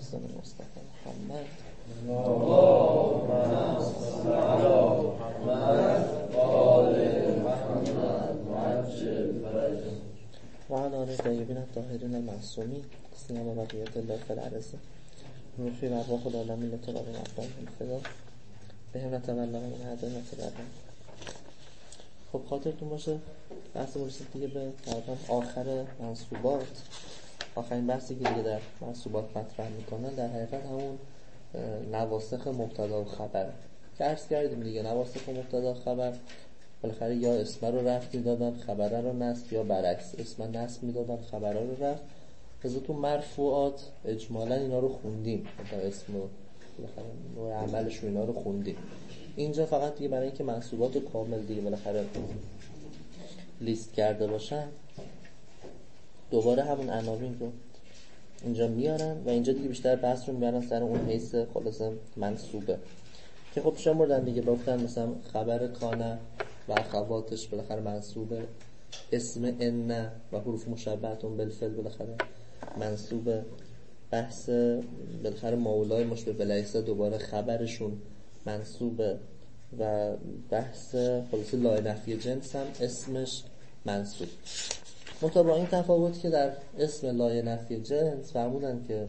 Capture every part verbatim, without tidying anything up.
محسن مصطفی محمد اللهم صل علی محمد و آل محمد وعجل فرجهم و علی آل طیبین الطاهرین المعصومین سیما بقیت الله فی الارض روحی و ارواح العالمین لطلاب مقام الفدا به همت والله من عدمت برم. خب خاطرتون باشه بحث مرسید دیگه به تقریبا آخر منصوبات، آخرین بحثی که دیگه در منصوبات مطرح میکنن در حقیقت همون نواسخ مبتدا و خبر که عرض کردیم دیگه. نواسخ مبتدا و خبر بالاخره یا اسم رو رفت میدادن خبره رو نصب، یا برعکس اسم نصب میدادن خبره رو رفت. از تو مرفوعات اجمالا اینا رو خوندیم، مثلا اسم رو بالاخره نوع عملش رو اینا رو خوندیم. اینجا فقط دیگه برای اینکه منصوبات کامل دیگه بالاخره لیست کرده باشن دوباره همون عناوین رو اینجا میارن و اینجا دیگه بیشتر بحث رو میبرن سر اون حیث خلاصه منصوبه که خب شمردن دیگه. گفتن مثلا خبر کانه و اخواتش بالاخره منصوبه، اسم ان و حروف مشبهتون بالفعل بالاخره منصوبه، بحث بالاخره مولای مشبه بلیسه دوباره خبرشون منصوبه و بحث خلاصه لای نفی جنس هم اسمش منصوب. منتها با این تفاوت که در اسم لای نفی جنس فرمودن که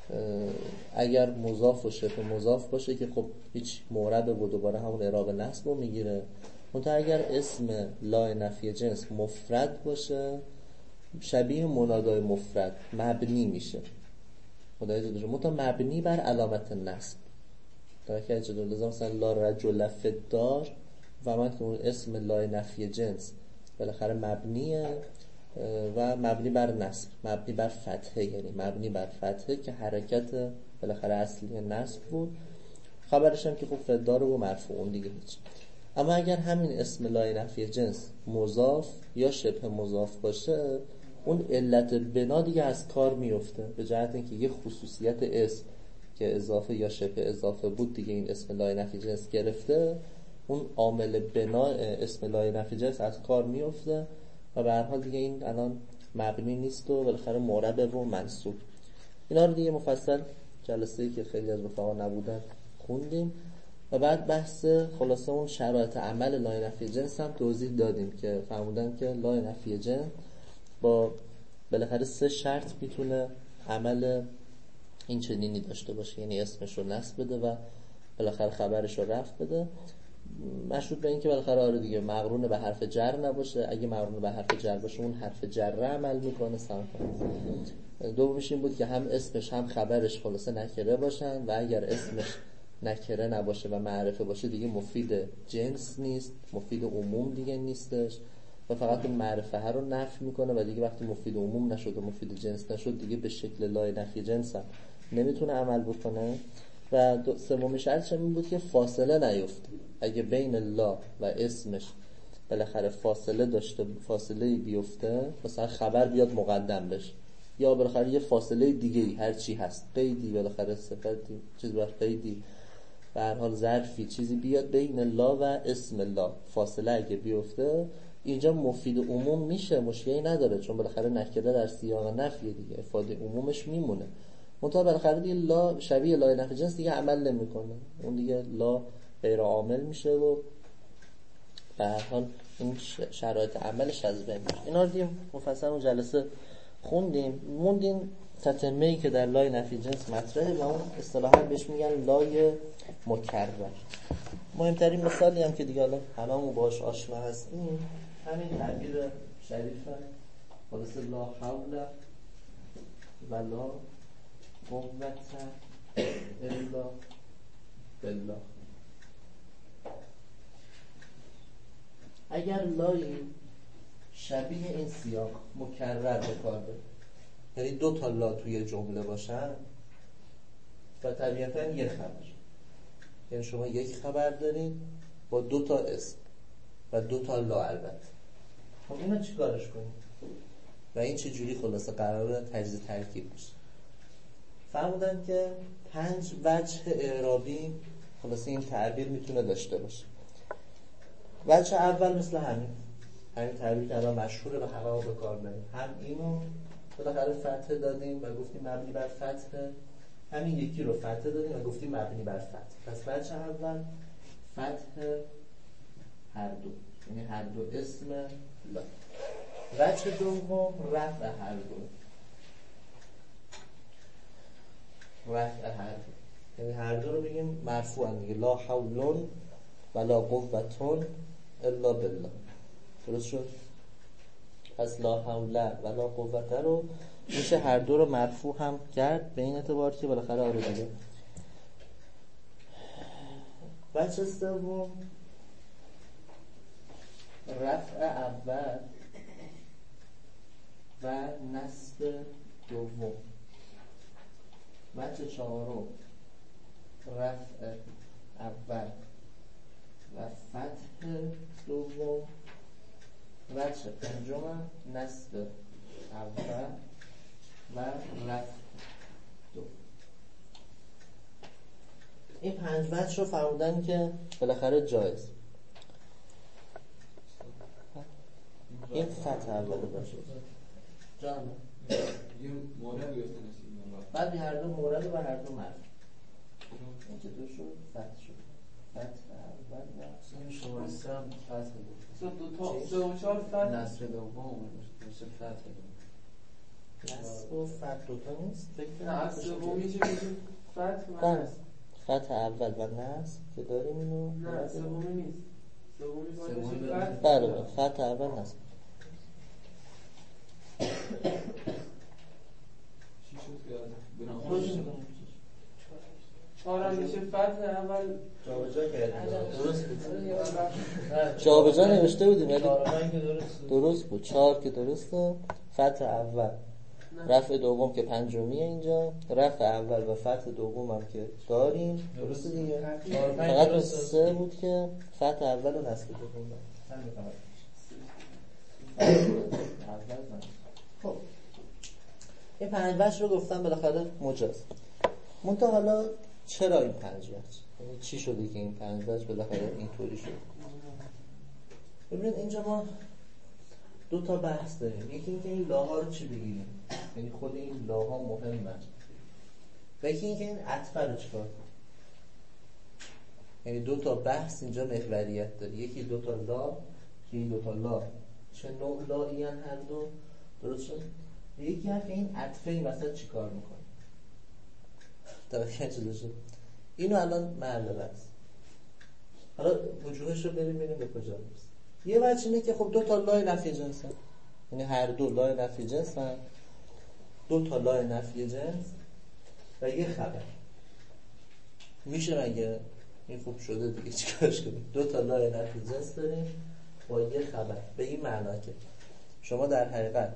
اگر مضاف و شبه مضاف باشه که خب هیچ موربه و دوباره همون اعراب نصب رو میگیره. منتها اگر اسم لای نفی جنس مفرد باشه شبیه منادای مفرد مبنی میشه، خدای جدوره منتها مبنی بر علامت نصب. در که جدول لازم مثلا لا رجل فی الدار و من که اون اسم لای نفی جنس بالاخره مبنیه و مبنی بر نصب، مبنی بر فتحه، یعنی مبنی بر فتحه که حرکت بالاخره اصلی نصب بود. خبرش هم که خب فدار و مرفوعون دیگه هیچ. اما اگر همین اسم لای نفی جنس مضاف یا شبه مضاف باشه اون علت بنا دیگه از کار میفته، به جهت اینکه یه خصوصیت اسم که اضافه یا شبه اضافه بود دیگه این اسم لای نفی جنس گرفته، اون عامل بنا اسم لای نفی جنس از کار میفته و به هر حال دیگه این الان مبنی نیست و بالاخره معربه و منصوب. اینا رو دیگه مفصل جلسه‌ای که خیلی از رفقا نبودن خوندیم و بعد بحث خلاصه اون شرایط عمل لای نفی جنس هم توضیح دادیم که فرمودن که لای نفی جنس با بالاخره سه شرط میتونه عمل این چنینی داشته باشه، یعنی اسمش رو نصب بده و بالاخره خبرش رو رفع بده، مشروط به این که بالاخره آره دیگه مقرون به حرف جر نباشه. اگه مقرون به حرف جر باشه اون حرف جر عمل میکنه سمت. دومیش این بود که هم اسمش هم خبرش خلاصه نکره باشن و اگر اسمش نکره نباشه و معرفه باشه دیگه مفید جنس نیست، مفید عموم دیگه نیستش و فقط اون معرفه ها رو نفی میکنه و دیگه وقتی مفید عموم نشد و مفید جنس نشد دیگه به شکل لای نفی جنس هم نمیتونه عمل بکنه. و سومین شرطش این بود که فاصله نیفته. اگه بین لا و اسمش بالاخره فاصله داشته، فاصله بیفته، مثلا خبر بیاد مقدم بشه یا بالاخره یه فاصله دیگه ای هر چی هست، قیدی بالاخره صفتی چیز بر قیدی به هر حال ظرفی چیزی بیاد بین لا و اسم لا، فاصله اگه بیفته اینجا مفید عموم میشه، مشکلی نداره چون بالاخره نکره در سیاق نفی دیگه افاده عمومش میمونه. منتها بالاخره دیگه لا شبیه لای نفی جنس دیگه عمل نمیکنه، اون دیگه لا غیر عامل میشه و به هر حال این شرایط عملش از بین میشه. اینا رو دیگه مفصل اون جلسه خوندیم. موندیم تتمه‌ای که در لای نفی جنس مطرحه و اون اصطلاحا بهش میگن لای مکرر. مهمترین مثالی هم که دیگه الان هممون باهاش آشنا هستیم همین تعبیر شریفه خلاص لا حول ولا قوة الا بالله. اگر لایی شبیه این سیاق مکرر به کار بره، یعنی دو تا لا توی جمله باشن و طبیعتا یک خبر، یعنی شما یک خبر دارید با دو تا اسم و دو تا لا البته، خب اینا چی کارش کنید و این چه جوری خلاصه قراره تجزیه ترکیب بشه؟ فرمودن که پنج وجه اعرابی خلاصه این تعبیر میتونه داشته باشه. وجه اول مثل همین همین تعبیر که الان مشهوره و همه به کار بریم، هم اینو بالاخره فتحه دادیم و گفتیم مبنی بر فتحه همین یکی رو فتح دادیم و گفتیم مبنی بر فتح. پس وجه اول فتح هر دو، یعنی هر دو اسم لا. وجه دوم رفع هر دو، رفع هر دو یعنی هر دو رو بگیم مرفوعن دیگه، لا حولون ولا قوتون الا بالله. درست شد؟ پس لا حول ولا قوت رو میشه هر دو رو مرفوع هم کرد به این اعتبار که بالاخره آره دیگه. وجه سوم رفع اول و نصب دوم. وجه چهارم رفع اول و فتح دوم. وجه پنجم نصب اول و رفع دوم. این پنج وجه رو فرمودن که بالاخره جایز. این فتح اول باشه جان یه مورد گفتن بعد هر دو مورد و هر دو مرد. این چه دو شد؟ فتح شد. فتح اول و این شماره سه هم فتح بود. سه دو تا سه و چهار فتح. نصر دوم میشه فتح بود. نصب و فتح دوتا نیست؟ نه از سومی چه میشه فتح و نه نصب. فتح اول و نصب که داریم اینو نه سومی نیست. سومی باید سومی بشه فتح. بله فتح اول نصب. چی شد که بنا خوش می‌کنم. چهار هم میشه فتح اول جابجا کردیم. درست بود. جابجا نوشته بودیم ولی چهارم که درست بود. درست بود. چهار که درسته. فتح اول رفع دوم که پنجمیه اینجا، رفع اول و فتح دوم هم که داریم درسته دیگه. فقط سه بود که فتح اول و نصب دوم داریم. خب این پنج وجه رو گفتم بالاخره مجاز. منتها حالا چرا این پنج وجه؟ یعنی چی شده که این پنج وجه بالاخره اینطوری شد؟ ببینید اینجا ما دو تا بحث داریم. یکی اینکه این لاها رو چی بگیریم، یعنی خود این لاها مهمه، و یکی اینکه این عطفه رو چیکار کنیم. یعنی دو تا بحث اینجا محوریت داره. یکی دو تا لا، یکی دو تا لا چه نوع لایی هن هر دو، درست شد؟ یکی هم که این عطفه این وسط چی کار میکنه. توجه شده شد؟ اینو الان محل بحث. حالا وجوهش رو بریم ببینیم به کجا میرسه. یه وجه اینه که خب دو تا لای نفی جنس هست، یعنی هر دو لای نفی جنس هست، دو تا لای نفی جنس و یه خبر. میشه مگه این خوب شده دیگه چیکارش کنیم؟ دو تا لای نفی جنس داریم با یه خبر. به این معنا که شما در حقیقت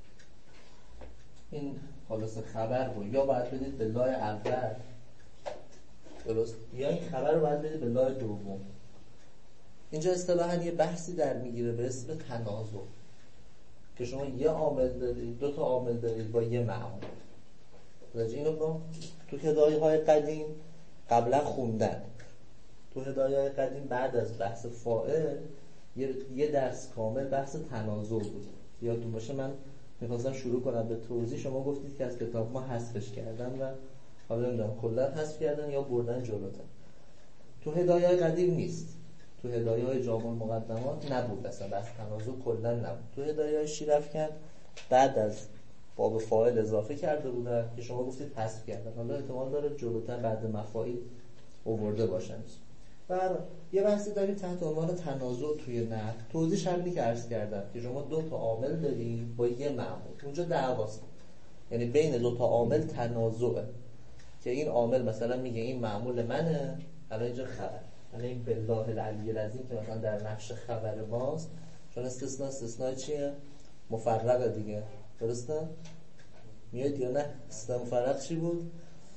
این خلاص خبر رو یا باید بدید به لای اول، درست، یا این خبر رو باید بدید به لای دوم. اینجا اصطلاحاً یه بحثی در میگیره به اسم تنازع که شما یه عامل دارید، دو تا عامل دارید با یه معمول. اینو با تو هدایه‌های قدیم قبلا خوندن. تو هدایه‌های قدیم بعد از بحث فاعل یه, یه درس کامل بحث تنازع بود. یادتون باشه من میخواستم شروع کنم به توضیح، شما گفتید که از کتاب ما حذفش کردن و حالا نمیدونم کلا حذف کردن یا بردن جلوتر. تو هدایه‌های قدیم نیست، تو هدایه‌های جامع المقدمات نبود، اصلا بحث تنازع کلا نبود. تو هدایه‌های شیرافکن بعد از باب فاعل اضافه کرده بودن که شما گفتید حذف کردن. حالا احتمال داره جلوتر بعد مفاعیل آورده باشن. برای یه بحثی داریم تحت عنوان تنازع توی نحو. توضیحش همینی که عرض کردم که شما دو تا عامل دارید با یه معمول، اونجا دعواست، یعنی بین دو تا عامل تنازعه که این عامل مثلا میگه این معمول منه، الان اینجا خبر، الان این بالله العلی العظیم که مثلا در نقش خبر ماست، چون استثناء استثناء چیه؟ مفرقه دیگه، درسته؟ میاد یا نه؟ استثناء مفرق چی بود؟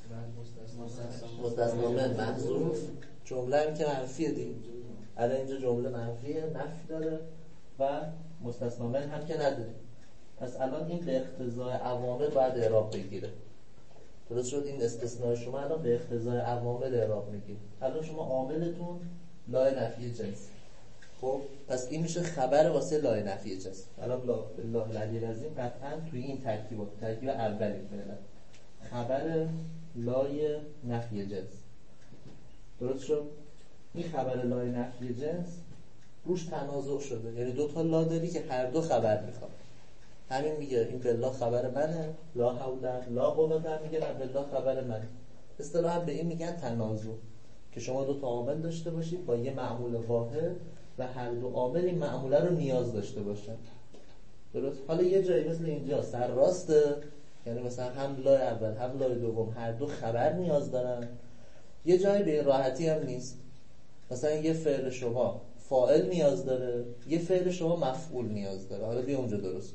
مستثنا من محذوف، جمله هم که منفیه دیگه. الان اینجا جمله منفیه، نفی داره و مستثنا من هم که نداره. پس الان این به اقتضای عوامل باید اعراب بگیره. درست شد؟ این استثناء شما الان به اقتضای عوامل اعراب میگیره. الان شما عاملتون لای نفی جنس. خب پس این میشه خبر واسه لای نفی جنس. الان لا بالله العلی العظیم قطعا توی این ترکیبات، ترکیب اولی فعلا خبر لای نفی جنس. درست شد؟ این خبر لای نفی جنس روش تنازع شده، یعنی دو تا لا داری که هر دو خبر میخواد. همین میگه این بالله خبر منه، لا حول لا قوة، میگه نه بالله خبر منه. اصطلاحا به این میگن تنازع، که شما دو تا عامل داشته باشید با یه معمول واحد و هر دو عامل این معموله رو نیاز داشته باشن. درست؟ حالا یه جایی مثل اینجا سر راسته، یعنی مثلا هم لای اول هم لای دوم هر دو خبر نیاز دارن. یه جایی به این راحتی هم نیست، مثلا یه فعل شما فاعل نیاز داره، یه فعل شما مفعول نیاز داره. حالا بیا اونجا درست کن.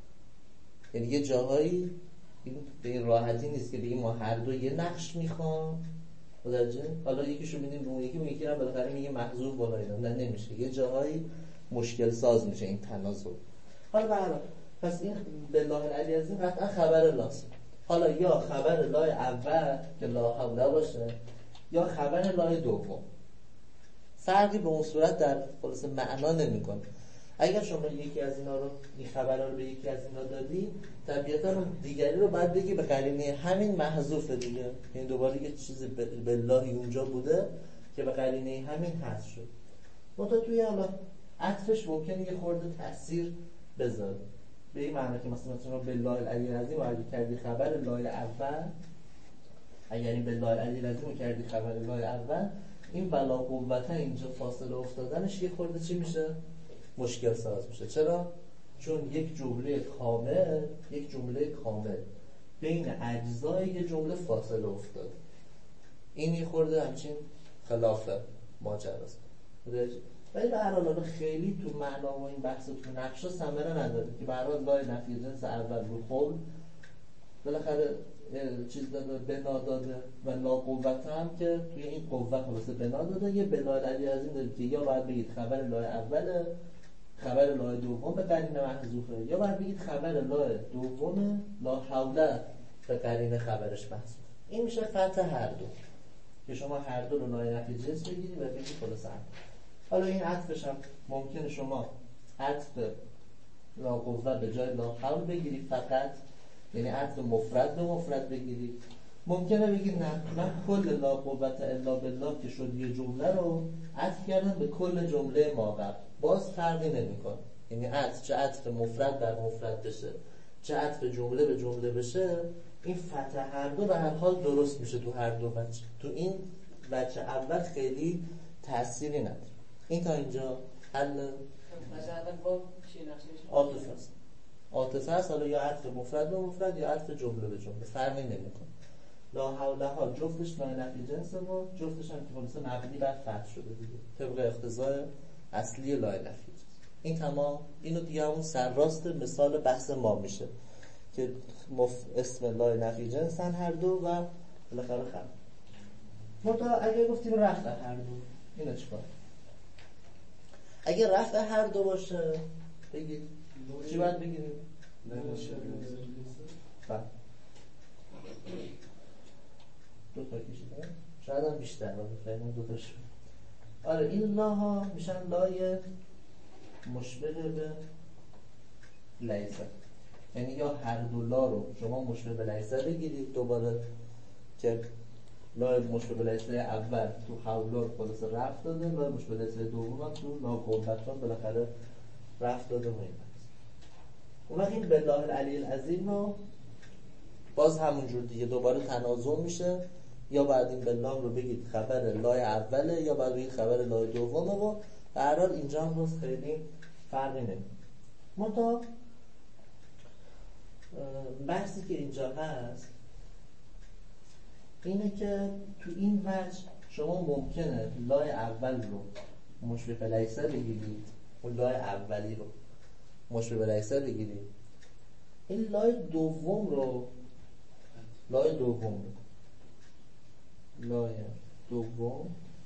یعنی یه جاهایی این به این راحتی نیست که بگیم ما هر دو یه نقش میخوام. متوجه؟ حالا یکیشو میدیم به اون یکی، اون یکی هم بالاخره میگه محذوف بالا اینا، نه نمیشه. یه جاهایی مشکل ساز میشه این تنازع. حالا برای پس این بالله العلی عظیم قطعا خبر لاست. حالا یا خبر لای اول که لا حول باشه یا خبر لای دوم، فرقی به اون صورت در خلاص معنا نمیکنه. اگر شما یکی از اینا رو این خبرها رو به یکی از اینا دادی، طبیعتا دیگری رو باید بگی به قرینه همین محذوفه دیگه. یعنی دوباره یه چیز بالله اونجا بوده که به قرینه همین حذف شد. منتها توی حالا عطفش ممکنه یه خورده تاثیر بذاره، به این معنی که مثلا مثلا بالله العلی العظیم رو اگه کردی خبر لای اول، اگر این بالله العلی العظیم رو کردی خبر لای اول، این بلا قوته اینجا فاصله افتادنش یه خورده چی میشه؟ مشکل ساز میشه. چرا؟ چون یک جمله کامل یک جمله کامل بین اجزای یک جمله فاصله افتاد. این یه خورده همچین خلاف ماجراست. ولی به هر حال خیلی تو معنا و این بحث تو نقشا ثمره نداره که به هر حال لای نفی جنس اول رو خود بالاخره چیز داده، بنا داده و لا قوت هم که توی این قوت خلاصه بنا داده. یه بلا العلی عظیم داره که یا باید بگید خبر لای اول، خبر لای دوم به قرینه محذوفه، یا باید بگید خبر لای دوم لا حول به قرینه خبرش محذوف. این میشه فتح هر دو، که شما هر دو رو لای نفی جنس بگیرید و بگید خلاصه هم. حالا این عطفش هم ممکنه شما عطف لا قوه به جای لا حول بگیرید فقط، یعنی عطف مفرد به مفرد بگیرید. ممکنه بگید نه من کل لا قوت الا بالله که شد یه جمله رو عطف کردم به کل جمله ما قبل، باز فرقی نمیکنه. یعنی عطف چه عطف مفرد بر مفرد بشه چه عطف جمله به جمله بشه، این فتح هر دو به هر حال درست میشه تو هر دو وجه. تو این وجه اول خیلی تأثیری نداره. این تا اینجا حل مثلا با چی نقشش عاطفه است. عاطفه است، حالا یا عطف مفرد به مفرد یا عطف جمله به جمله، فرقی نمیکنه. لا حول ها جفتش لای نفی جنسه و جفتش هم که خلاصه مبنی بر فتح شده دیگه طبق اقتضای اصلی لای نفی جنس. این تمام. اینو دیگه همون سرراست مثال بحث ما میشه که مف... اسم لای نفی جنسن هر دو و بالاخره خبر. منتها اگه گفتیم رفع هر دو، اینو چیکار؟ اگه رفع هر دو باشه بگید چی باید بگیریم؟ بله دو تا کشیده، شاید هم بیشتر فعلا دو تا شد. آره این لاها میشن لای مشبه به لیسه، یعنی یا هر دو لا رو شما مشبه به لیسه بگیرید دوباره که لای مشبه به لیسه اول تو حولات خلاص رفت داده، لای مشبه به لیسه دوم هم تو لا قوتان بالاخره رفت داده و این بحث. اون وقت این بالله العلی العظیم رو باز همونجور دیگه دوباره تنازع میشه، یا بعد این بالله رو بگید خبر لای اوله یا بعد بگید خبر لای دومه و به هر حال اینجا هم روز خیلی فرقی نمیکنه. منتها بحثی که اینجا هست اینه که تو این وجه شما ممکنه لای اول رو مشبه به لیسه بگیرید، اون لای اولی رو مشبه به لیسه بگیرید، این لای دوم رو لای دوم لای دوم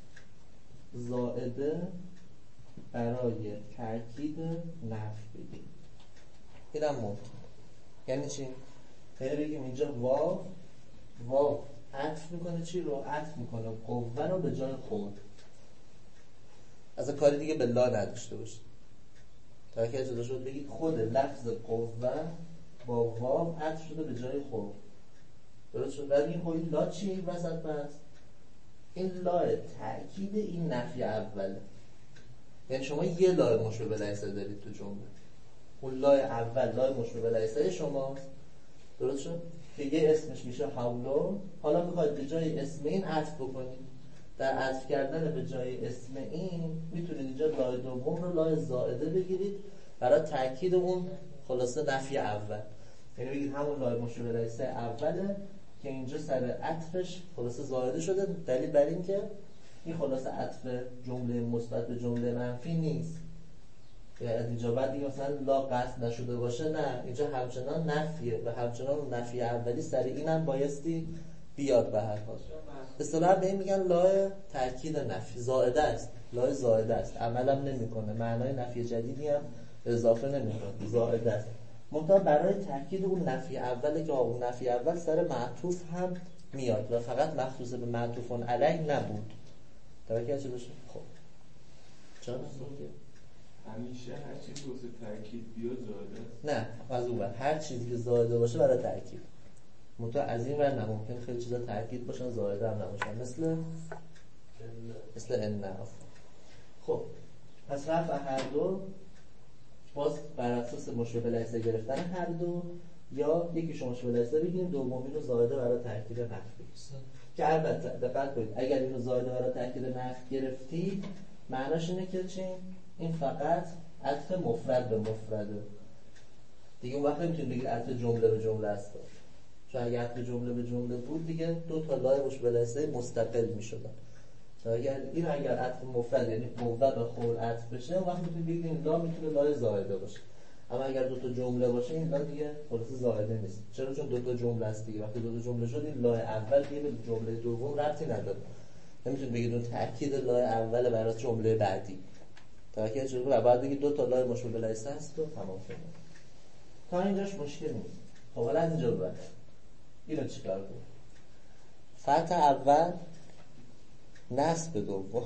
زائده برای تأکید نفی بگیرید. این هم ممکن. یعنی چی؟ یعنی بگیم اینجا واو واو عطف میکنه چی رو؟ عطف میکنه قوه رو به جای خود، از کاری دیگه به لا نداشته باشید. تا که اجازه شد بگید خود لفظ قوه با واو عطف شده به جای خود. درست شد؟ ولی این خب این لا چیه این وسط بس؟ این لا تأکید این نفی اوله. یعنی شما یه لا مشبه به لیسه دارید تو جمله، اون لا اول لا مشبه به لیسه شماست، درست شد؟ که یه اسمش میشه حولو. حالا میخواید به جای اسم این عطف بکنید. در عطف کردن به جای اسم این میتونید اینجا لای دوم رو لای زائده بگیرید برای تأکید اون خلاصه نفی اول. یعنی بگید همون لای مشبه به لیسه اوله که اینجا سر عطفش خلاصه زائده شده. دلیل بر این که این خلاصه عطف جمله مثبت به جمله منفی نیست. یعنی از اینجا بعد دیگه مثلا لا قصد نشده باشه، نه، اینجا همچنان نفیه و همچنان اون نفی اولی سر اینم بایستی بیاد به هر حال. اصطلاحاً به این میگن لا تأکید نفی، زائده است، لا زائده است، عملم نمیکنه، معنای نفی جدیدی هم اضافه نمیکنه، زائده است. منتها برای تأکید اون نفی اوله که اون نفی اول سر معطوف هم میاد و فقط مخصوص به معطوفون علیه نبود. توجه چه بشه؟ خب چرا همیشه هر چیزی واسه تأکید بیاد زائده است؟ نه، از اون ور هر چیزی که زائده باشه برای تأکید. منتها از این ور نه، ممکن خیلی چیزا تأکید باشن زائده هم نباشن، مثل مثل ان. خب پس رفع هر دو باز بر اساس مشبه به لیسه گرفتن هر دو، یا یکی شما مشبه به لیسه بگیریم دومین رو زائده برای تأکید نفی بگیریم. که البته دقت کنید اگر اینو زائده برای تأکید نفی گرفتید معناش اینه که چی؟ این فقط عطف مفرد به مفرده دیگه. اون وقت نمیتونید بگید عطف جمله به جمله است، چون اگر عطف جمله به جمله بود دیگه دو تا لای مشبه به لیسه مستقل میشدن. اگر این اگر عطف مفرد یعنی موضع به خور عطف بشه، اون وقت میتونید بگید این لا میتونه لای زائده باشه. اما اگر دو تا جمله باشه این لا دیگه خلاص زائده نیست. چرا؟ چون دو تا جمله است دیگه. وقتی دو تا جمله شد این لای اول دیگه به جمله دوم ربطی نداره. نمیتونید بگید اون تأکید لای اول برای جمله بعدی. تأکید جمله بعد دیگه دو تا لای مشبه به لیسه است و تمام شد. تا اینجاش مشکل نیست. خب حالا از اینجا بعد اینو چیکار کنیم؟ فتح اول نصب دوم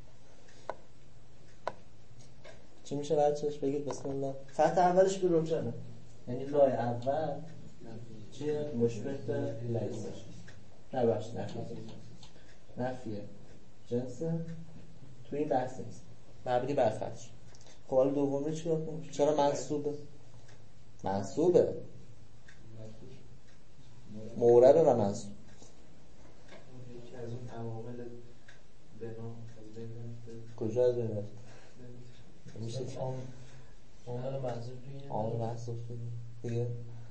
چی میشه بچه‌ش؟ بگید بسم الله. فتح اولش به روشنه، یعنی لای اول چیه؟ مشبه به لیسه. نه باش نفیه نفیه جنسه تو این بحث نیست، مبنی بر فتح. خب حالا دومی چیکار کنیم؟ چرا منصوبه؟ منصوبه مورد و منصوب. یکی از اون عوامل بنا از بین رفته. کجا از بین رفته؟ میشه عامل محذوف دیگه. عامل محذوف دیگه.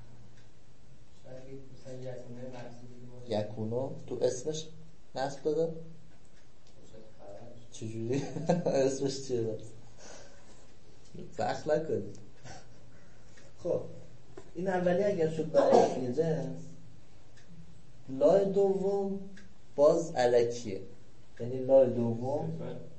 شاید مثلا یکونه محذوف باشه. یکونو تو اسمش نصب داده؟ چجوری؟ اسمش چیه بس؟ سخت نکنید. خب این اولی اگر شد برای یه جنس، لای دوم باز الکیه، یعنی لای دوم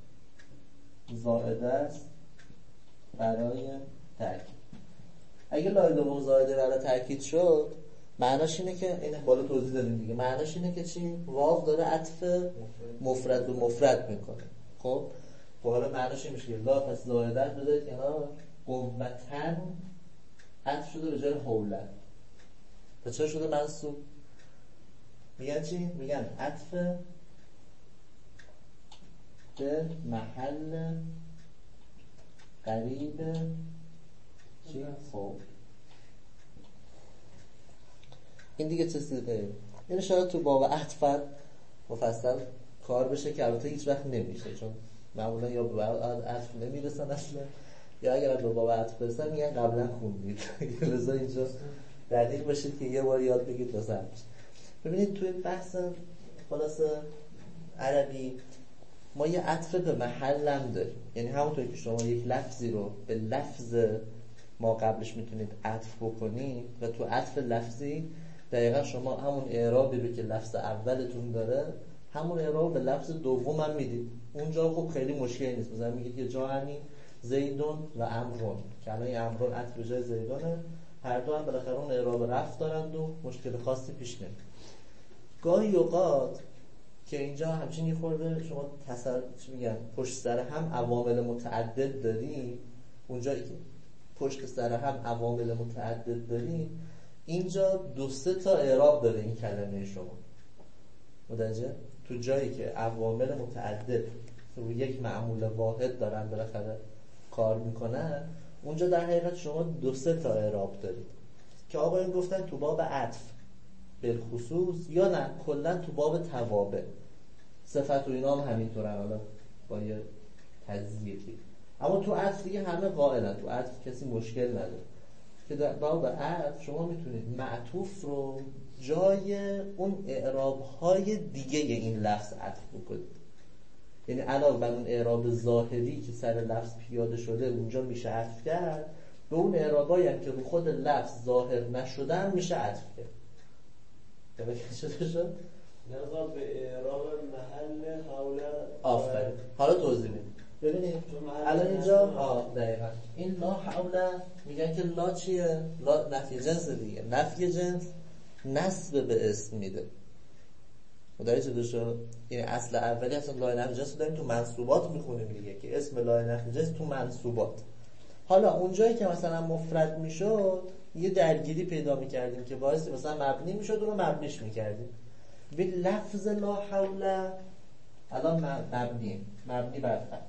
زائده است برای تأکید. اگه لای دوم زائده برای تأکید شد معناش اینه که این بالا توضیح دادیم دیگه، معناش اینه که چی؟ واو داره عطف مفرد به مفرد میکنه. خب حالا معناش این میشه که لا پس زائده است بذارید کنار، قوتن عطف شده به جای حولن. پس چرا شده منصوب؟ میگن چی؟ میگن عطف به محل قریب چی؟ خب این دیگه چه سیده؟ این شاید تو باب عطف مفصل کار بشه که البته هیچ وقت نمیشه، چون معمولا یا به باب عطف نمیرسن اصلا، یا اگر به باب عطف برسن میگن قبلا خوندید. لذا اینجا دقیق باشید که یه بار یاد بگید لازم میشه. ببینید توی بحث خلاص عربی ما یه عطف به محل هم داریم، یعنی همونطور که شما یک لفظی رو به لفظ ما قبلش میتونید عطف بکنید و تو عطف لفظی دقیقا شما همون اعرابی رو که لفظ اولتون داره همون اعراب به لفظ دوم هم میدید. اونجا خب خیلی مشکلی نیست، مثلا میگید که جاءنی زیدون و عمرون، که الان این عمرون عطف به جای زیدونه، هر دو هم بالاخره اون اعراب رفع دارند و مشکل خاصی پیش نمیاد. گاهی اوقات که اینجا همچین یه خورده شما تصر چی میگن پشت سر هم عوامل متعدد دارین، اونجایی که پشت سر هم عوامل متعدد دارین اینجا دو سه تا اعراب داره این کلمه شما. متوجه؟ تو جایی که عوامل متعدد رو یک معمول واحد دارن بالاخره کار میکنن، اونجا در حقیقت شما دو سه تا اعراب دارید که آقایون گفتن تو باب عطف بالخصوص، یا نه کلا تو باب توابع. صفت و اینا هم همینطورن، حالا با یه تزییقی. اما تو عطف دیگه همه قائلن، تو عطف کسی مشکل نداره که در باب عطف شما میتونید معطوف رو جای اون اعراب‌های دیگه این لفظ عطف بکنید. یعنی علاوه بر اون اعراب ظاهری که سر لفظ پیاده شده اونجا میشه عطف کرد، به اون اعرابایی هم که رو خود لفظ ظاهر نشدن میشه عطف کرد. توجه شده شد؟ نظر به اعراب محل حول آفرین. حالا توضیح میدم. ببینید الان اینجا آه دقیقاً این لا حول میگن که لا چیه؟ لا نفی جنس دیگه. نفی جنس نسب به اسم میده. مداری چه دوشو؟ یعنی اصل اولی اصلا لای نفی جنس رو داریم تو منصوبات میخونیم دیگه که اسم لای نفی جنس تو منصوبات. حالا اونجایی که مثلا مفرد میشد یه درگیری پیدا میکردیم که باعث مثلا مبنی میشد اون رو مبنیش میکردیم. به لفظ لا حول الان مبنی مبنی بر فتح،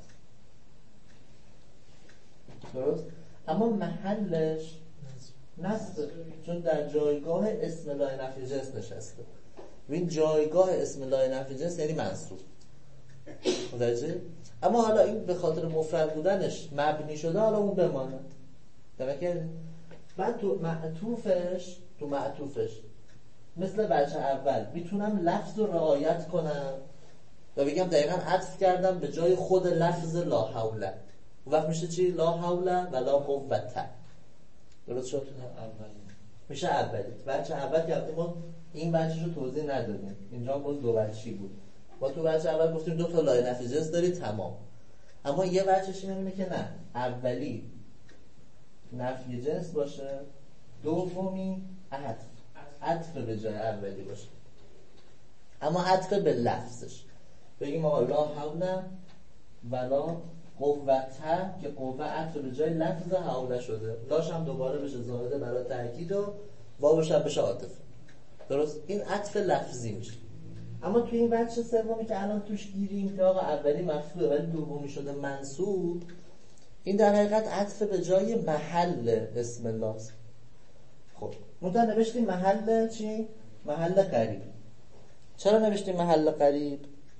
درست؟ اما محلش نصب، چون در جایگاه اسم لای نفی جنس نشسته. و این جایگاه اسم لای نفی جنس یعنی منصوب. متوجه؟ اما حالا این به خاطر مفرد بودنش مبنی شده، حالا اون بماند. توجه؟ من تو معطوفش تو معطوفش مثل بچه اول میتونم لفظ رو رعایت کنم و بگم دقیقاً عطف کردم به جای خود لفظ لا حول. اون وقت میشه چی؟ لا حول ولا قوة. درست شد؟ اولی میشه اولی. بچه اول که ما این بچه‌شو توضیح ندادیم، اینجا باز دو بچه‌ای بود. ما تو بچه اول گفتیم دو تا لای نفی جنس داری تمام. اما یه بچه‌ش اینه که نه، اولی نفی جنس باشه، دومی عطف عطف به جای اولی باشه. اما عطف به لفظش بگیم آقا لا حول ولا قوة که قوه عطف به جای لفظ حول شده، لاش هم دوباره بشه زائده برای تأکید و واوش هم بشه عاطفه. درست؟ این عطف لفظی میشه. اما توی این بچه سومی که الان توش گیریم که آقا اولی مرفوعه ولی دومی شده منصوب، این در حقیقت عطف به جای محل اسم الله است. خب منتها نوشتیم محل چی؟ محل قریب. چرا نوشتیم محل قریب؟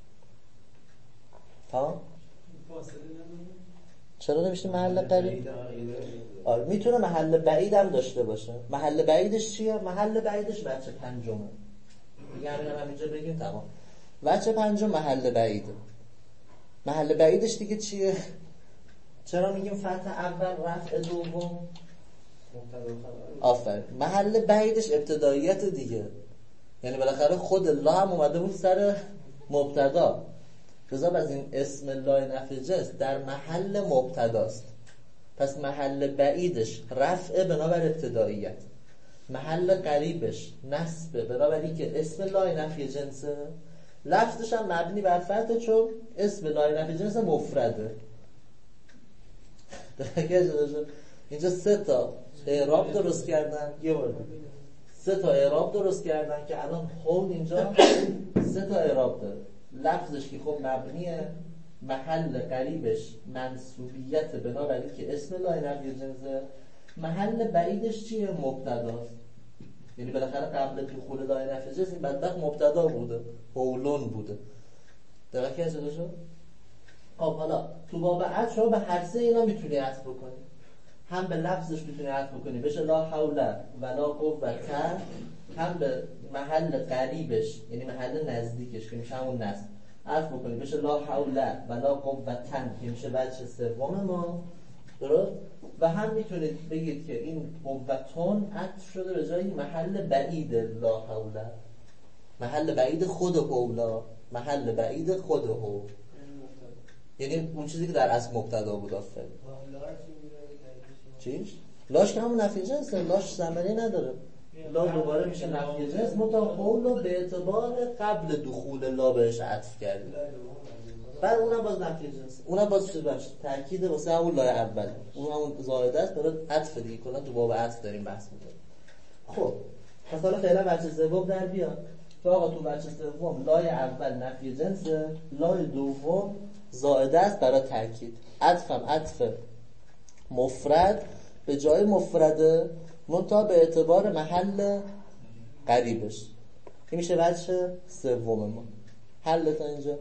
ها؟ چرا نوشتیم محل قریب؟ آره میتونه محل بعید هم داشته باشه. محل بعیدش چیه؟ محل بعیدش بچه پنجمه. دیگه همین هم همینجا بگیم تمام. بچه پنجم محل بعیده. محل بعیدش دیگه چیه؟ چرا میگیم فتح اول رفع دوم؟ آفرین. محل بعیدش ابتداییت دیگه. یعنی بالاخره خود لا هم اومده بود سر مبتدا. جزاب از این اسم لای نفی جنس در محل مبتداست. پس محل بعیدش رفع بنابر ابتداییت، محل قریبش نصب بنابر که اسم لای نفی جنسه، لفظش هم مبنی بر فتح چون اسم لای نفی جنس مفرده. اینجا سه تا اعراب درست کردن، یه بار سه تا اعراب درست کردن که الان حول اینجا سه تا اعراب داره. لفظش که خب مبنیه، محل قریبش منصوبیت بنابراین که اسم لای نفی جنسه، محل بعیدش چیه؟ مبتداست. یعنی بالاخره قبل دخول لای نفی جنس این بدبخت مبتدا بوده، حولون بوده. دقیقه که شده شد؟ خب حالا تو باب عطف شما به هر سه اینا میتونی عطف بکنی. هم به لفظش میتونی عطف بکنی بشه لا حول ولا قوة، هم به محل قریبش یعنی محل نزدیکش که میشه همون نصب عطف بکنی بشه لا حول ولا قوة که میشه بچه سوم ما. درست؟ و هم میتونید بگید که این قوتون عطف شده به جای محل بعید لا حول، محل بعید خود حولا، محل بعید خود حول، یعنی اون چیزی که در اصل مبتدا بود. آفرین. چیش؟ لاش که همون نفی جنسه، لاش ثمری نداره. لا دوباره میشه نفی جنس، متا قول رو به اعتبار قبل دخول لا بهش عطف کردیم. بعد اونم باز نفی جنس، اونم باز چیز باشه تأکید واسه همون لای اول، اون همون زائده است برای عطف دیگه. کلا تو باب عطف داریم بحث می‌کنیم. خب پس حالا فعلا بچه سوم در بیاد که آقا تو بچه سوم لای اول نفی جنسه، لای دوم زائده است برای تاکید. عطفم عطف مفرد به جای مفرده منتها به اعتبار محل قریبش. این میشه بچه سوم ما. حل تا اینجا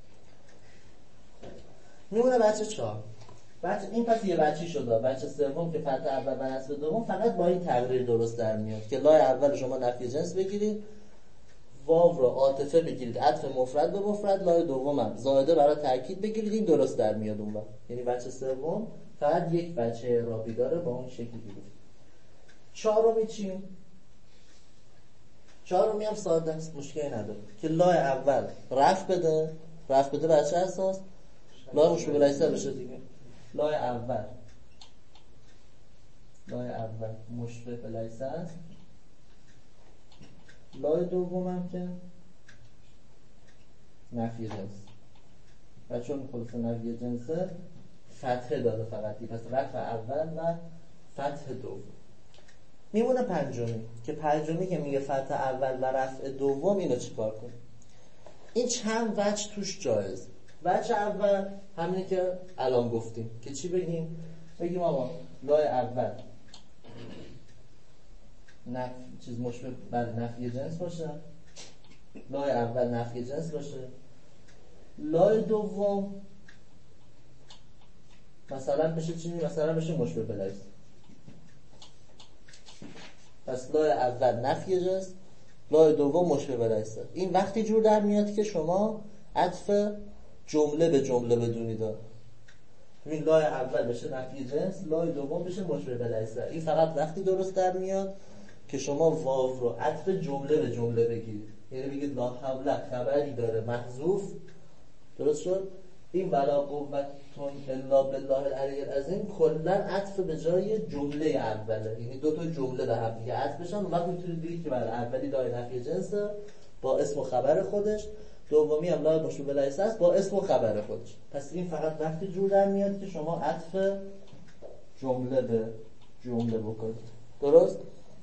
میمونه بچه چهار. بچه این پس یه بچی شده. بچه سوم که فتح اول و نصب دوم فقط با این تغییر درست در میاد که لای اول شما نفی جنس بگیرید، واو رو عاطفه بگیرید، عطف مفرد به مفرد، لای دوم هم زائده برای تاکید بگیرید، این درست در میاد اون وقت. یعنی بچه سوم فقط یک بچه اعرابی داره با اون شکلی گرفت. چهارمی چی؟ چهارمی هم ساده است، مشکلی نداره که لای اول رفع بده، رفع بده بچه اساس لای مشبه بالایسه بشه دیگه. لای اول لای اول مشبه بالایسه است، لای دوم هم که نفی جنس و چون خلاصه نفی جنسه فتحه داره فقط دی. پس رفع اول و فتح دوم. میمونه پنجمی که پنجمی که میگه فتح اول و رفع دوم اینو چیکار کنیم؟ این چند وجه توش جایز. وجه اول همینه که الان گفتیم که چی بگیم؟ بگیم آقا لای اول نف... چیز مشبه بله نفی جنس باشه، لای اول نفی جنس باشه، لای دوم مثلا بشه چی؟ مثلا بشه مشبه بالایسه. پس لای اول نفی جنس، لای دوم مشبه بالایسه. این وقتی جور در میاد که شما عطف جمله به جمله بدونید. ببین لای اول بشه نفی جنس، لای دوم بشه مشبه بالایسه. این فقط وقتی درست در میاد که شما واو رو عطف جمله به جمله بگیرید. یعنی بگید لا حول خبری داره محذوف، درست شد؟ این ولا قوتون الا بالله العلی العظیم کلا عطف به جای جمله اوله. یعنی دو تا جمله به هم دیگه عطف بشن. وقت میتونید بگید که برای اولی لای نفی جنس با اسم و خبر خودش، دومی هم لای مشبه بالایسه است با اسم و خبر خودش. پس این فقط وقتی جور در میاد که شما عطف جمله به جمله بکنید. درست؟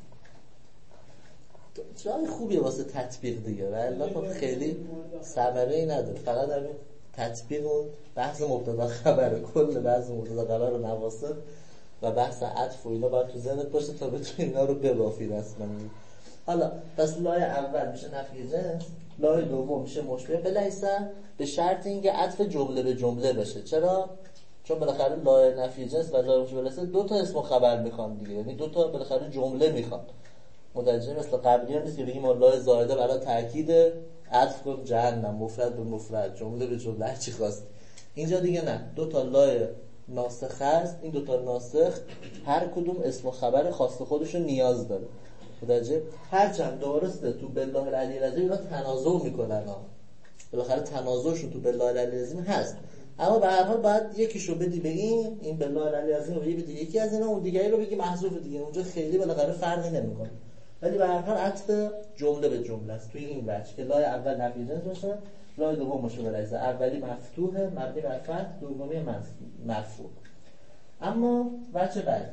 جای خوبیه واسه تطبیق دیگه، ولی خب خیلی ثمره‌ای نداره. فقط همین تطبیق اون بحث مبتدا خبر، کل بحث مبتدا خبر و نواصب و بحث عطف و اینا باید تو ذهنت باشه تا بتونی اینا رو ببافی رسما. حالا پس لای اول میشه نفی جنس، لای دوم میشه مشبه بالایسه به شرط اینکه عطف جمله به جمله بشه. چرا؟ چون بالاخره لای نفی جنس و لای مشبه بالایسه دو تا اسم و خبر میخوان دیگه، یعنی دو تا بالاخره جمله میخوان. متوجه مثل قبلی هم نیست که بگیم لای زائده برای تاکید عطف کن جهنم، مفرد به مفرد، جمله به جمله، هر چی خواست. اینجا دیگه نه، دو تا لای ناسخ هست. این دو تا ناسخ هر کدوم اسم و خبر خاص خودشو نیاز داره. متوجه؟ هرچند درسته تو بالله العلی العظیم اینا تنازع میکنن ها، بالاخره تنازعشون تو بالله العلی العظیم هست، اما به هر حال باید یکیشو بدی به این این بالله العلی العظیم رو بدی یکی از اینا، اون دیگری رو بگی محذوف دیگه. اونجا خیلی بالاخره فرقی نمیکنه، ولی به هر حال عطف جمله به جمله است توی این وجه که لای اول نفی جنس باشه، لای دوم مشبه بالایسه، اولی مفتوحه مبنی بر فتح، دومی مرفوع. اما وجه بعدی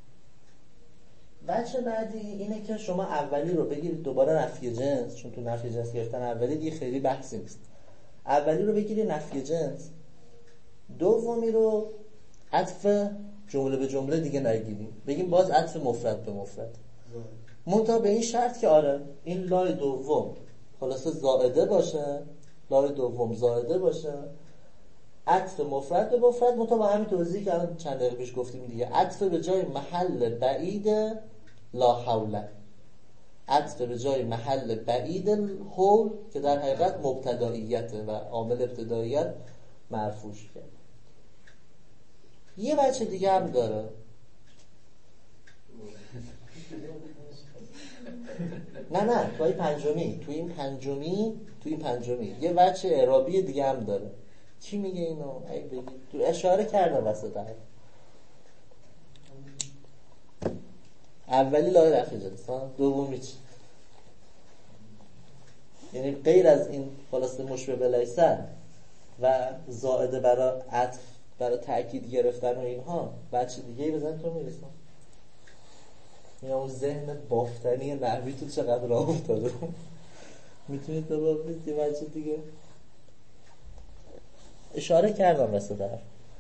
وجه بعدی اینه که شما اولی رو بگیرید دوباره نفی جنس، چون تو نفی جنس گرفتن اولی دیگه خیلی بحثی نیست. اولی رو بگیرید نفی جنس، دومی رو عطف جمله به جمله دیگه نگیریم، بگیم باز عطف مفرد به مفرد، منتها به این شرط که آره این لای دوم خلاصه زائده باشه، لای دوم زائده باشه، عطف مفرد به مفرد، منتها با همین توضیحی که الان چند دقیقه پیش گفتیم دیگه، عطف به جای محل بعید لا حول، عطف به جای محل بعید حول که در حقیقت مبتداییته و عامل ابتداییت مرفوع کرد. یه بچه دیگه هم داره نه نه تو این پنجمی تو این پنجمی تو این پنجمی یه بچه اعرابی دیگه هم داره. چی میگه اینو؟ ای بگید تو اشاره کرده وسط هم. اولی لای رفع جنس، دومی چی؟ یعنی غیر از این خلاصه مشبه بالایسه و زائده برای عطف برای تأکید گرفتن و اینها بچه دیگه ای بزن تو میرسن. یا اون ذهن بافتنی نحوی تو چقدر راه افتاده. میتونید تو بابید یه بچه دیگه اشاره کردم واسه در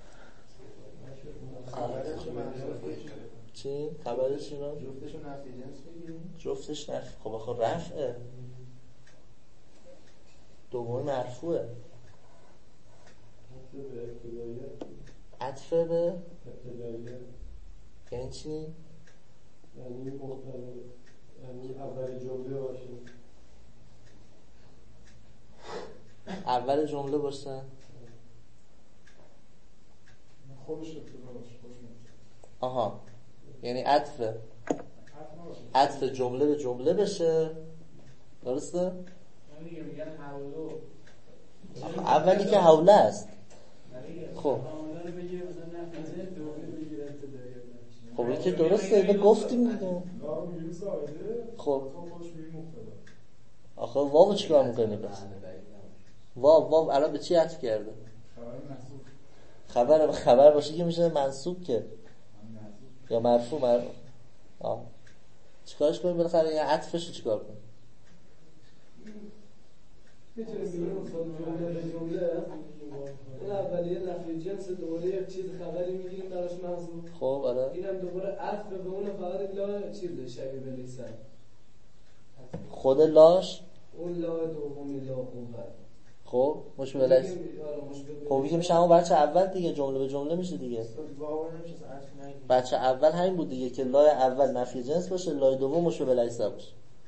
چی؟ خبرش چی رو؟ جفتشو نفی جنس بگیریم؟ جفتش نفی. خب آخه رفعه، دومی مرفوعه. عطف به یعنی چی؟ یعنی مختلف، یعنی اول جمله باشه، اول جمله باشه خودش ابتدا باشه. آها، یعنی عطف عطف جمله به جمله بشه، درسته؟ دیگه میگن حولو اولی که حوله است. خب خب این که درسته، اینو گفتیم دیگه. خب آخه واو چیکار میکنی پس؟ واو واو الان به چی عطف کرده؟ خبر خبر باشه که میشه منصوب که یا مرفوع مر آه چیکارش کنیم بالاخره این عطفش رو چیکار کنیم؟ میتونیم بگیم مثلا جمله به جمله اون اولیه نفی جنس دوباره یک چیز خبری میگیریم براش محذوف. خب آره اینم دوباره عطف به اون فقط لا چیز شبیه به لیسن، خود لاش اون لا دومی لا قوه. خب مشبه لیس. خب میگه میشه همون بچه اول دیگه، جمله به جمله میشه دیگه. بچه اول همین بود دیگه که لای اول نفی جنس باشه، لای دوم مشبه لیس باشه.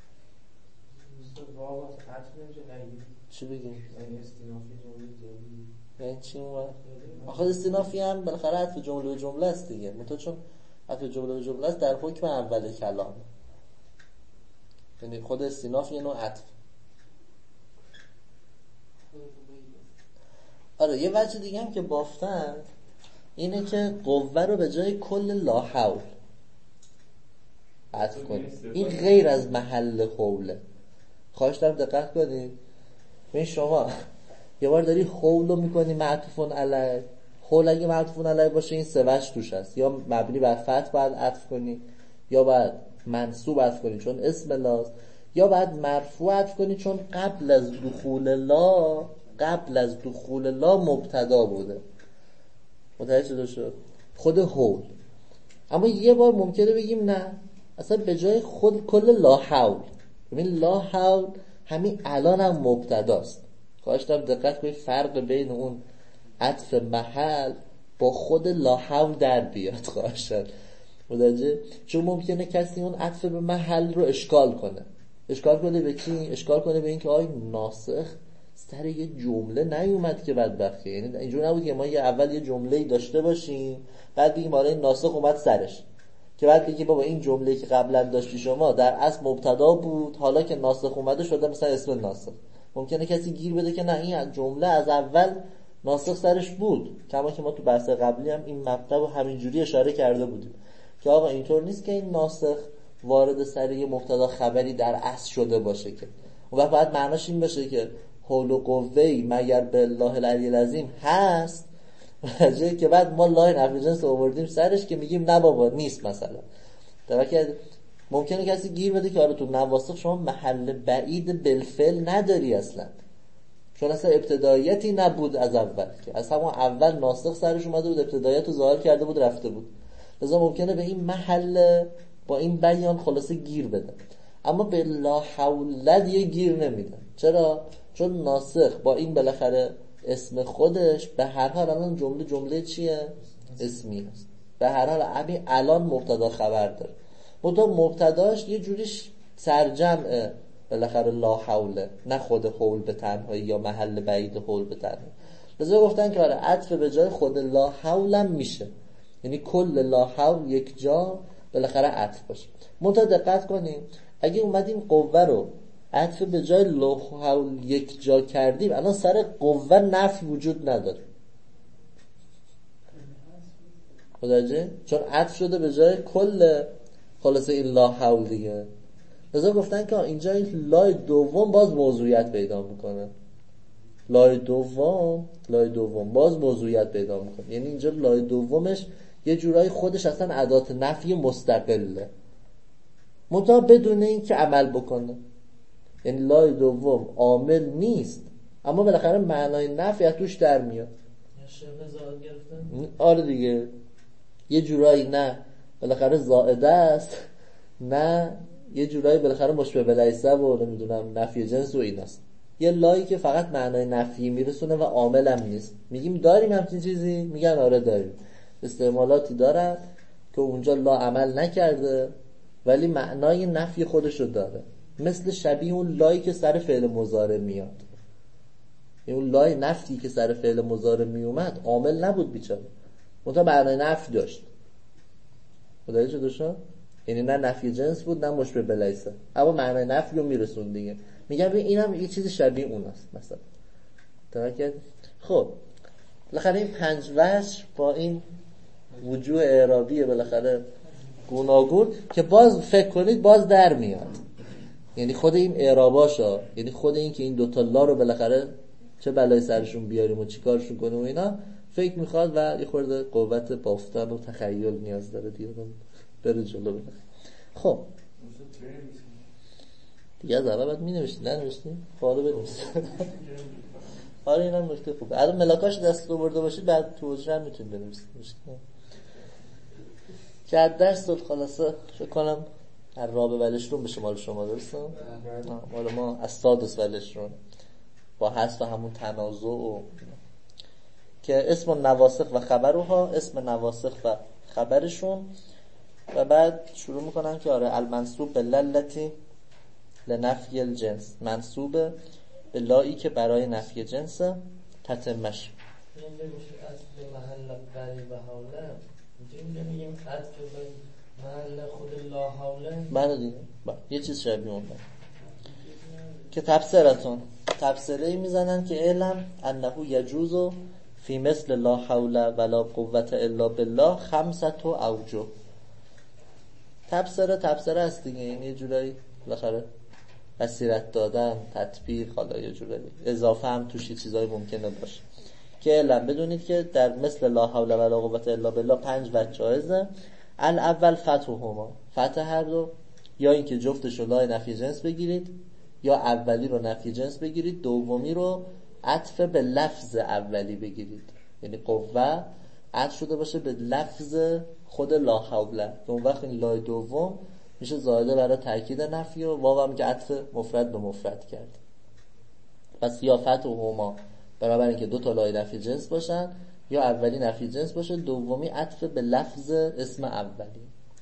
چی بگیم؟ یعنی استینافی جمله جدید یعنی چی اون؟ آخه استینافی هم بالاخره عطف جمله به جمله است دیگه، منتها چون عطف جمله به جمله است در حکم اول کلام، یعنی خود استیناف یه نوع عطف. آره یه وجه دیگه هم که بافتن اینه که قوه رو به جای کل لا حول عطف کنید. این غیر از محل حوله. خواهش دارم دقت کنید. ببین شما یه بار داری حول رو میکنی معطوفون علیه، حول اگه معطوفون علیه باشه این سه وجه توش هست، یا مبنی بر فتح باید عطف کنی، یا باید منصوب عطف کنی چون اسم لاست، یا باید مرفوع عطف کنی چون قبل از دخول لا قبل از دخول لا مبتدا بوده. متوجه شده شد؟ خود حول. اما یه بار ممکنه بگیم نه اصلا به جای خود کل لا حول. ببین لا حول همین الان هم مبتداست. خواهش دارم دقت کنید فرق بین اون عطف محل با خود لا حول در بیاد. خواهش دارم متوجه، چون ممکنه کسی اون عطف به محل رو اشکال کنه. اشکال کنه به کی؟ اشکال کنه به این که آی ناسخ سر یه جمله نیومد که بدبخته. یعنی اینجور نبود که ما یه اول یه جمله‌ای داشته باشیم بعد بگیم آره این ناسخ اومد سرش، که بعد بگیم بابا این جمله‌ای که قبلا داشتی شما در اصل مبتدا بود، حالا که ناسخ اومده شده مثلا اسم ناسخ. ممکنه کسی گیر بده که نه این جمله از اول ناسخ سرش بود، کما که ما تو بحث قبلی هم این مطلب رو همینجوری اشاره کرده بودیم که آقا اینطور نیست که این ناسخ وارد سر یه مبتدا خبری در اصل شده باشه، که اون وقت باید معناش این باشه که حول و قوه‌ای مگر بالله العلی العظیم هست که بعد ما لای نفی جنس آوردیم سرش که میگیم نه بابا نیست. مثلا در که ممکنه کسی گیر بده که آره تو نواسخ شما محل بعید بالفعل نداری اصلا، چون اصلا ابتداییتی نبود از اول، که از همون اول ناسخ سرش اومده بود ابتداییت رو ظاهر کرده بود رفته بود. لذا ممکنه به این محل با این بیان خلاصه گیر بده، اما به لا حول یه گیر نمیده. چرا؟ چون ناسخ با این بالاخره اسم خودش به هر حال الان جمله جمله چیه؟ اسمی هست. به هر حال همین الان مبتدا خبر داره، منتها مبتداش یه جوریش سرجمعه بالاخره لا حوله، نه خود حول به تنهایی یا محل بعید حول به تنهایی. لذا گفتن که آره عطف به جای خود لا حولم میشه، یعنی کل لا حول یک جا بالاخره عطف باشه. منتها دقت کنیم اگه اومدیم قوه رو عطف به جای لا حول یک جا کردیم الان سر قوه نفی وجود نداره. متوجه؟ چون عطف شده به جای کل خلاصه این لا حول دیگه. لذا گفتن که اینجا این لای دوم باز موضوعیت پیدا میکنه. لای دوم لای دوم باز موضوعیت پیدا میکنه، یعنی اینجا لای دومش یه جورایی خودش اصلا ادات نفی مستقله. منتها بدون این که عمل بکنه. یعنی لای دوم عامل نیست اما بالاخره معنای نفی از توش در میاد. شبه زائد گرفتن؟ آره دیگه، یه جورایی نه بالاخره زائده است، نه یه جورایی بالاخره مشبه بلیسه و نمیدونم نفی جنس و این است. یه لایی که فقط معنای نفی میرسونه و عامل هم نیست. میگیم داریم همچین چیزی؟ میگن آره داریم. استعمالاتی دارن که اونجا لا عمل نکرده ولی معنای نفی خودشو داره، مثل شبیه اون لایی که سر فعل مضارع میاد. اون لای نفی که سر فعل مضارع میومد عامل نبود بیچاره، منتها معنای نفی داشت. متوجه شده شد؟ یعنی نه نفی جنس بود نه مشبه بلیسه، اما معنای نفی رو میرسون دیگه. میگم اینم یه چیز شبیه اون است مثلا. درک؟ خب بالاخره این پنج وجه با این وجوه اعرابی بالاخره گوناگون که باز فکر کنید باز در میاد. یعنی خود این اعراباشا، یعنی خود این که این دوتا لا رو بالاخره چه بلای سرشون بیاریم و چی کارشون کنیم و اینا فکر میخواد و یه خورده قوت بافتن و تخیل نیاز داره دیگه بره جلو بره. خب دیگه از اول باید می نوشتی نه نوشتی؟ فعاله بنویسی. آره این هم نکته خوبه. الان ملاکاش دست رو برده باشید بعد تو حجره هم میتونید بنویسید. که از درس داد خلاصه فکر کنم هر رابع ولشرون به شمال شما درسته؟ مال ما از سادس ولشرون با حذف همون تنازع و که اسم نواسخ و خبرها، اسم نواسخ و خبرشون، و بعد شروع میکنن که آره المنصوب به للتی لنفی الجنس، منصوب به لایی که برای نفی جنس تتمش. این بگوشی اصل محل قریب حوله اینجا میگیم عطف به محل خود لا حوله. بله دیگه با. یه چیز شبیه اون بله. که تفسیرتون تفسیری میزنن که علم انه یجوز فی مثل لا حول ولا قوت الا بالله خمسة اوجه. تفسیر تفسیر است دیگه، یعنی یه جورایی بالاخره بصیرت دادن، تطبیق، حالا یه جورایی اضافه هم توش چیزای ممکنه باشه. که علم بدونید که در مثل لا حول ولا قوت الا بالله پنج وجه جایزه. الاول فتحهما، فتح هر دو، یا اینکه جفتش رو لای نفی جنس بگیرید یا اولی رو نفی جنس بگیرید، دومی رو عطف به لفظ اولی بگیرید. یعنی قوه عطف شده باشه به لفظ خود لا حول، اون وقت این لای دوم میشه زائده برای تاکید نفی و واو هم که عطف مفرد به مفرد کرد. پس یا فتحهما برابر اینکه دو تا لای نفی جنس باشن، یا اولی نفی جنس باشه دومی عطف به لفظ اسم اولی.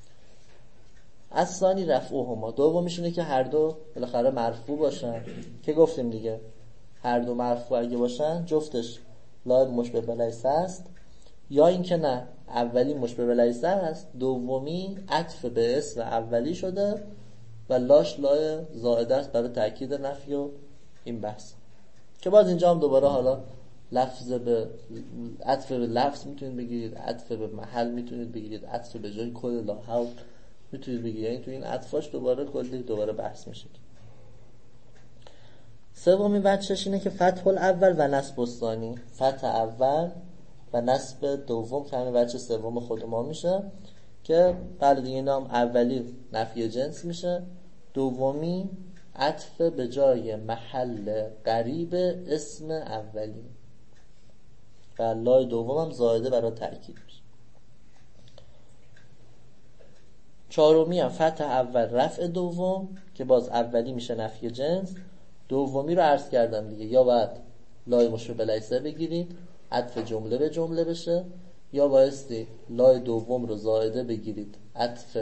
الثانی رفعهما، دومیشونه که هر دو بالاخره مرفوع باشن که گفتیم دیگه هر دو مرفوع اگه باشن جفتش لای مشبه بلیسه است، یا اینکه نه اولی مشبه بلیسه است دومی عطف به اسم اولی شده و لاش لای زائده است برای تاکید نفی و این بحث. که باز اینجا هم دوباره حالا لفظ به عطف به لفظ میتونید بگیرید، عطف به محل میتونید بگیرید، عطف به جای کل لا حول میتونید بگیرید. یعنی تو این عطفاش دوباره کلی دوباره بحث میشه. سومین وجهش اینه که فتح الاول و نصب الثانی، فتح اول و نصب دوم که همین وجه سوم خود ما میشه که بله دیگه نام اولی نفی جنس میشه، دومی عطف به جای محل قریب اسم اولی و لای دوم هم زائده برای تأکید میشه. چهارمی هم فتح اول رفع دوم که باز اولی میشه نفی جنس، دومی رو عرض کردم دیگه یا باید لای مشبه بلیسه بگیرید عطف جمله به جمله بشه، یا بایستی لای دوم رو زائده بگیرید عطف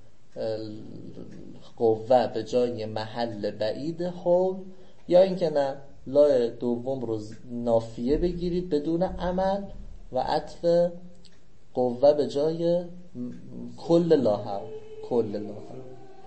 قوه به جای محل بعید حول، یا اینکه نه لای دوم رو نافیه بگیرید بدون عمل و عطف قوه به جای کل لا حول کل لا حول.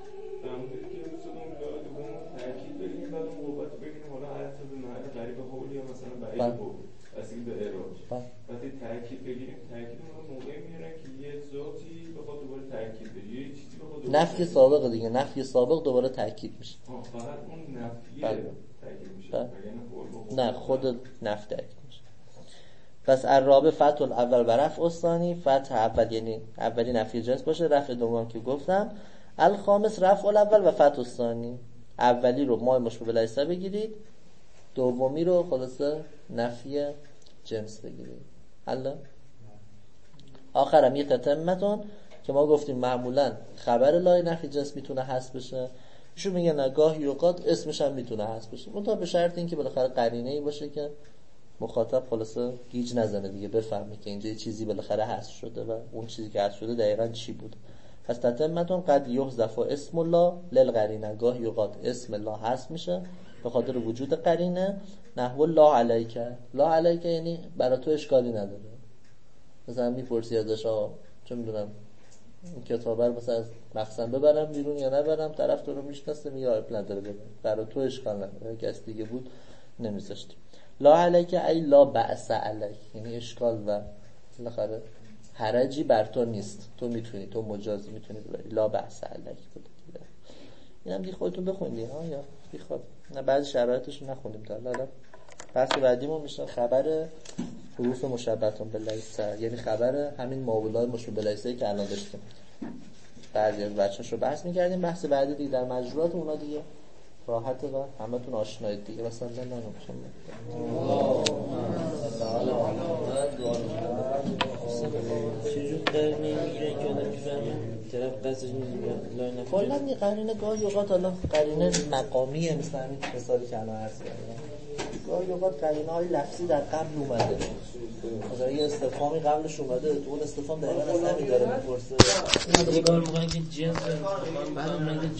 اصلی به اعراب وقتی تأکید بگیریم تأکید اون موقعی میارن که یه ذاتی بخواد دوباره تأکید بگیره، یه چیزی بخواد دوباره نفی سابق دیگه، نفی سابق دوباره تأکید میشه. فقط اون نفی تأکید میشه نه خود نفی تأکید میشه. پس الرابع فتح الاول و رفع الثانی، فتح اول یعنی اولی نفی جنس باشه، رفع دوم که گفتم الخامس رفع الاول و فتح الثانی. اولی رو ما مشبه بلیسه بگیرید، دومی رو خلاصه نفی جنس بگیرید. حالا آخرم یه تتمتون که ما گفتیم معمولا خبر لای نفی جنس میتونه حذف بشه، ایشون میگه نگاه یوقات اسمش هم میتونه حذف بشه، منتها به شرط اینکه بالاخره قرینه ای باشه که مخاطب خلاصه گیج نزنه دیگه، بفهمه که اینجا یه چیزی بالاخره حذف شده و اون چیزی که حذف شده دقیقاً چی بود. پس تتمتون قد یحذف اسم الله للقرینه، گاه یوقات اسم الله حذف میشه به خاطر وجود قرینه. نحو لا علیک، لا علیک یعنی برای تو اشکالی نداره. مثلا میپرسی ازش آقا چه میدونم این کتابه رو مثلا از مخزن ببرم بیرون یا نبرم، طرف تو رو میشناسه میگه آب نداره ببر، برای تو اشکال نداره، کس دیگه بود نمیذاشتی. لا علیک ای لا بأس علیک، یعنی اشکال و بالاخره حرجی بر تو نیست، تو میتونی، تو مجازی میتونی ببری. لا بأس علیک بود. اینم دیگه خودتون بخونید ها، یا بخواد نه بعضی شرایطش رو نخونیم تا حالا. بحث بعدیمون میشه خبر حروف مشبهه باللیسه، یعنی خبر همین ماولای مشبه باللیسه که الان داشتیم بعضی از بچه‌اش رو بحث می‌کردیم. بحث بعدی دیگه در مجرورات اونا دیگه راحته و همتون آشنایید دیگه. مثلا نه نه چجور قرینه میگیره که آدم میفهمه طرف قصدش میگیره کلا یه قرینه گاهی اوقات حالا قرینه مقامیه، مثل همین مثالی که الان عرض کردم، گاهی اوقات قرینه های لفظی در قبل اومده، مثلا یه استفهامی قبلش اومده، تو اون استفهام دقیقاً از همین داره میپرسه. یه کار میکنه که جنس رو